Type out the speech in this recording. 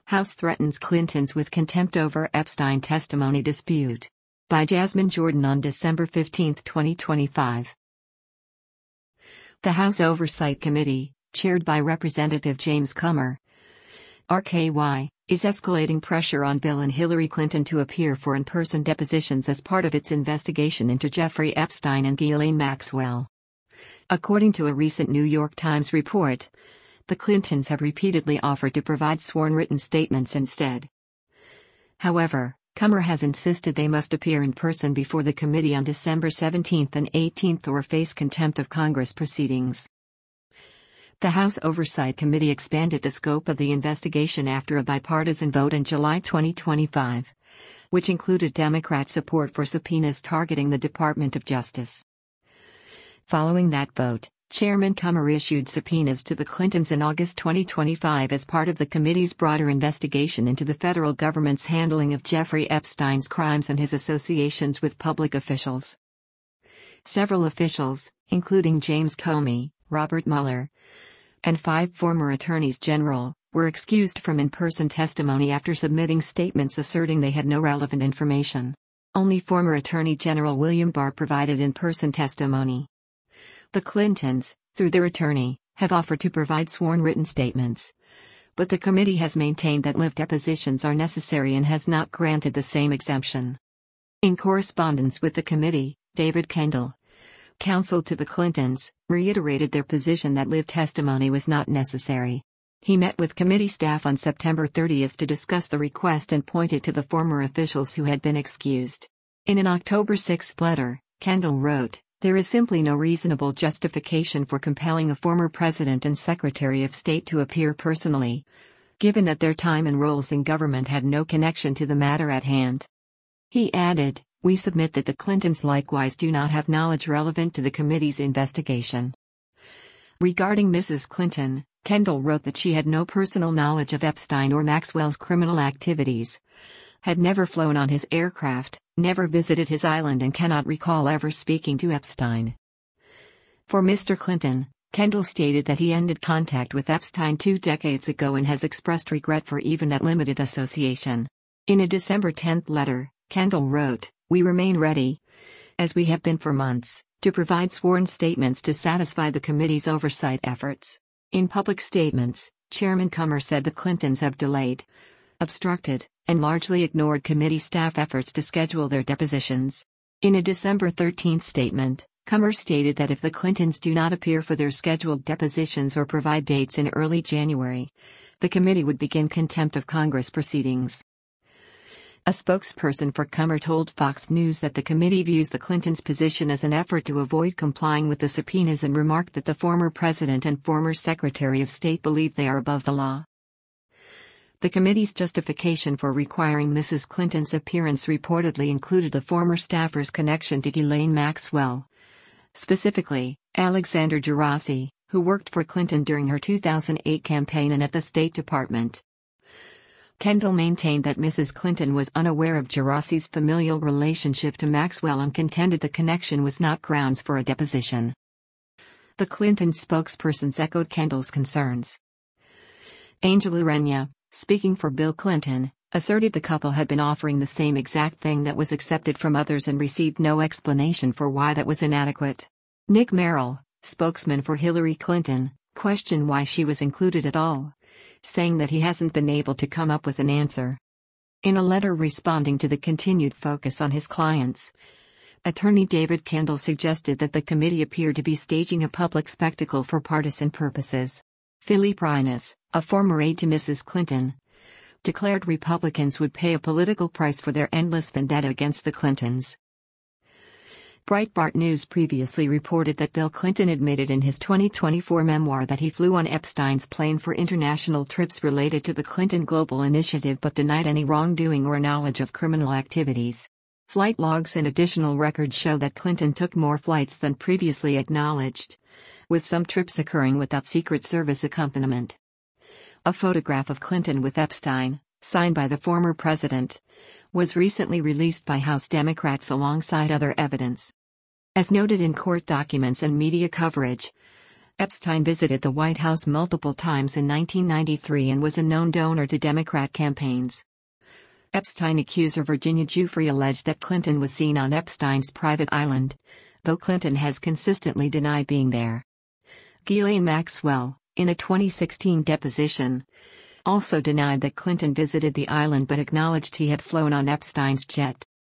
House threatens Clintons with contempt over Epstein testimony dispute. By Jasmine Jordan on December 15, 2025. The House Oversight Committee, chaired by Representative James Comer, RKY, is escalating pressure on Bill and Hillary Clinton to appear for in-person depositions as part of its investigation into Jeffrey Epstein and Ghislaine Maxwell. According to a recent New York Times report, the Clintons have repeatedly offered to provide sworn written statements instead. However, Comer has insisted they must appear in person before the committee on December 17 and 18 or face contempt of Congress proceedings. The House Oversight Committee expanded the scope of the investigation after a bipartisan vote in July 2025, which included Democrat support for subpoenas targeting the Department of Justice. Following that vote, Chairman Comer issued subpoenas to the Clintons in August 2025 as part of the committee's broader investigation into the federal government's handling of Jeffrey Epstein's crimes and his associations with public officials. Several officials, including James Comey, Robert Mueller, and 5 former attorneys general, were excused from in-person testimony after submitting statements asserting they had no relevant information. Only former Attorney General William Barr provided in-person testimony. The Clintons, through their attorney, have offered to provide sworn written statements, but the committee has maintained that live depositions are necessary and has not granted the same exemption. In correspondence with the committee, David Kendall, counsel to the Clintons, reiterated their position that live testimony was not necessary. He met with committee staff on September 30 to discuss the request and pointed to the former officials who had been excused. In an October 6 letter, Kendall wrote, "There is simply no reasonable justification for compelling a former president and secretary of state to appear personally, given that their time and roles in government had no connection to the matter at hand." He added, "We submit that the Clintons likewise do not have knowledge relevant to the committee's investigation." Regarding Mrs. Clinton, Kendall wrote that she had no personal knowledge of Epstein or Maxwell's criminal activities, had never flown on his aircraft, never visited his island, and cannot recall ever speaking to Epstein. For Mr. Clinton, Kendall stated that he ended contact with Epstein 2 decades ago and has expressed regret for even that limited association. In a December 10 letter, Kendall wrote, "We remain ready, as we have been for months, to provide sworn statements to satisfy the committee's oversight efforts." In public statements, Chairman Comer said the Clintons have delayed, obstructed, and largely ignored committee staff efforts to schedule their depositions. In a December 13 statement, Comer stated that if the Clintons do not appear for their scheduled depositions or provide dates in early January, the committee would begin contempt of Congress proceedings. A spokesperson for Comer told Fox News that the committee views the Clintons' position as an effort to avoid complying with the subpoenas and remarked that the former president and former Secretary of State believe they are above the law. The committee's justification for requiring Mrs. Clinton's appearance reportedly included the former staffer's connection to Ghislaine Maxwell. Specifically, Alexander Gerasi, who worked for Clinton during her 2008 campaign and at the State Department. Kendall maintained that Mrs. Clinton was unaware of Gerasi's familial relationship to Maxwell and contended the connection was not grounds for a deposition. The Clinton spokespersons echoed Kendall's concerns. Angela Renya, speaking for Bill Clinton, asserted the couple had been offering the same exact thing that was accepted from others and received no explanation for why that was inadequate. Nick Merrill, spokesman for Hillary Clinton, questioned why she was included at all, saying that he hasn't been able to come up with an answer. In a letter responding to the continued focus on his clients, attorney David Kendall suggested that the committee appeared to be staging a public spectacle for partisan purposes. Philippe Reines, a former aide to Mrs. Clinton, declared Republicans would pay a political price for their endless vendetta against the Clintons. Breitbart News previously reported that Bill Clinton admitted in his 2024 memoir that he flew on Epstein's plane for international trips related to the Clinton Global Initiative but denied any wrongdoing or knowledge of criminal activities. Flight logs and additional records show that Clinton took more flights than previously acknowledged, with some trips occurring without Secret Service accompaniment. A photograph of Clinton with Epstein, signed by the former president, was recently released by House Democrats alongside other evidence. As noted in court documents and media coverage, Epstein visited the White House multiple times in 1993 and was a known donor to Democrat campaigns. Epstein accuser Virginia Giuffre alleged that Clinton was seen on Epstein's private island, though Clinton has consistently denied being there. Ghislaine Maxwell, in a 2016 deposition, also denied that Clinton visited the island but acknowledged he had flown on Epstein's jet.